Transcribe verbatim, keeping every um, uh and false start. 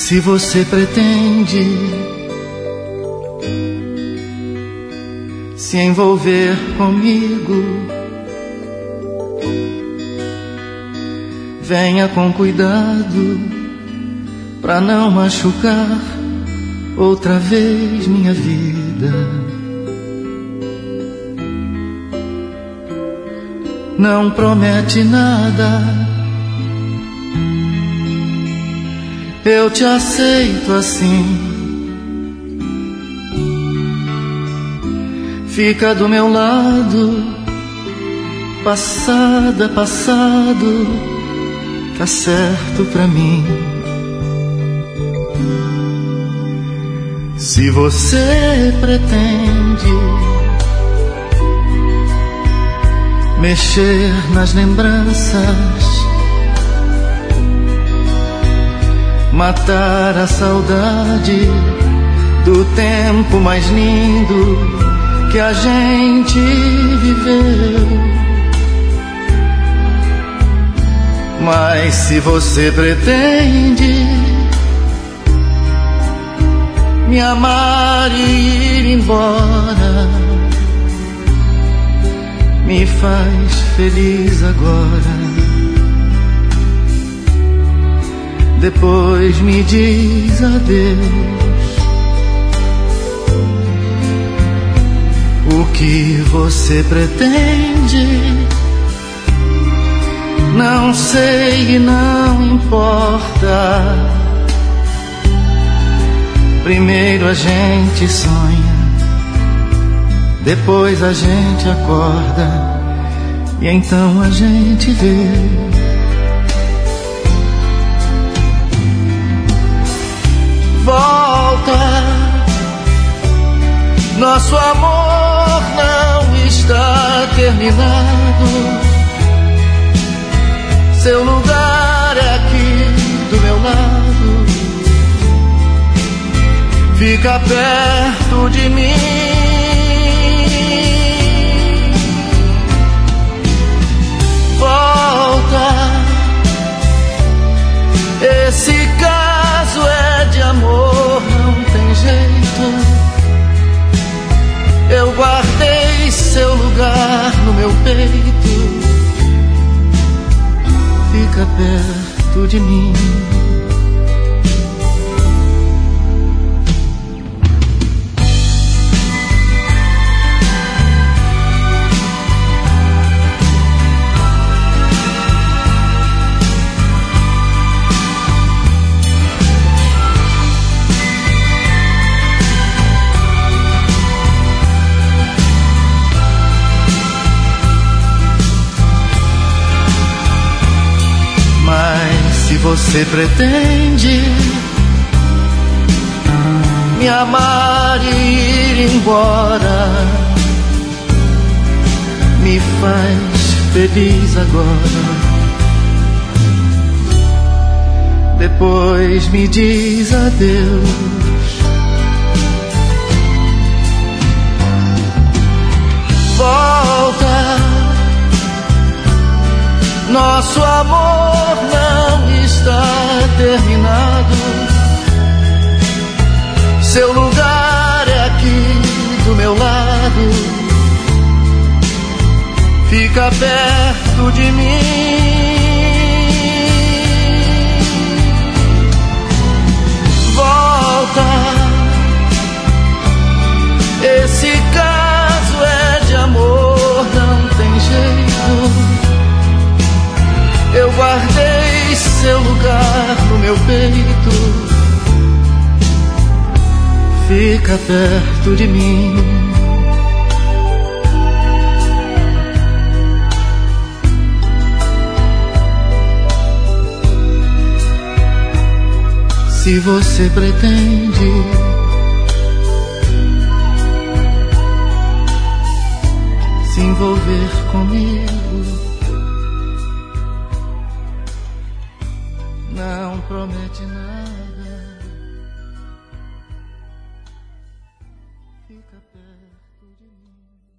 Se você pretende se envolver comigo, venha com cuidado pra não machucar outra vez minha vida. Não promete nada, eu te aceito assim. Fica do meu lado, passada, passado, tá certo pra mim. Se você pretende mexer nas lembranças, matar a saudade do tempo mais lindo que a gente viveu. Mas se você pretende me amar e ir embora, me faz feliz agora. Depois me diz adeus. O que você pretende? Não sei e não importa. Primeiro a gente sonha, depois a gente acorda, e então a gente vê. Volta, nosso amor não está terminado. Seu lugar é aqui do meu lado. Fica perto de mim. Volta, esse caso é de amor, não tem jeito. Eu guardei seu lugar no meu peito. Fica perto de mim. Se você pretende me amar e ir embora, me faz feliz agora. Depois me diz adeus. Volta, nosso amor não está terminado. Seu lugar é aqui do meu lado. Fica perto de mim. Volta, esse caso é de amor, não tem jeito. Eu guardei seu lugar no meu peito. Fica perto de mim. Se você pretende se envolver comigo, não promete nada. Fica perto de mim.